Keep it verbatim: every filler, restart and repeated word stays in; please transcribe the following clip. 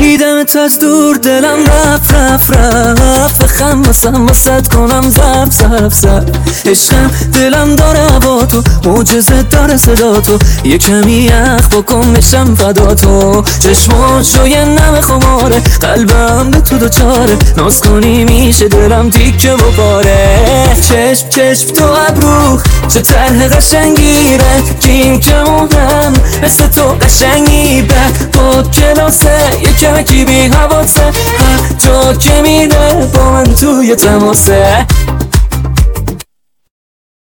دیدمت از دور دلم رفت رفت رفت بخم واسم واسد کنم زب زب زب عشقم دلم داره هوا تو معجزه داره صدا تو یه کمی یخ بکن بشم فدا تو چشمات شوی نم خماره قلبم به تو دوچاره ناز کنی میشه دلم تیکه و پاره چشم چشم تو ابرو چه طرح قشنگیره کیم که مهم مثل تو قشنگی بد با کلاسه یه کمکی بی حواسه هر جا که میره با من توی تماسه